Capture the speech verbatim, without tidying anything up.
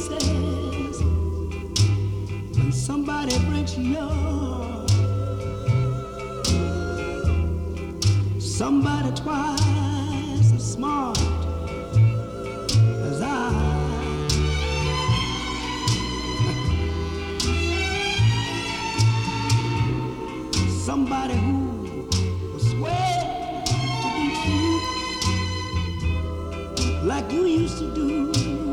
says when somebody breaks your heart, somebody twice as smart as I, somebody who will swear to be true like you used to do.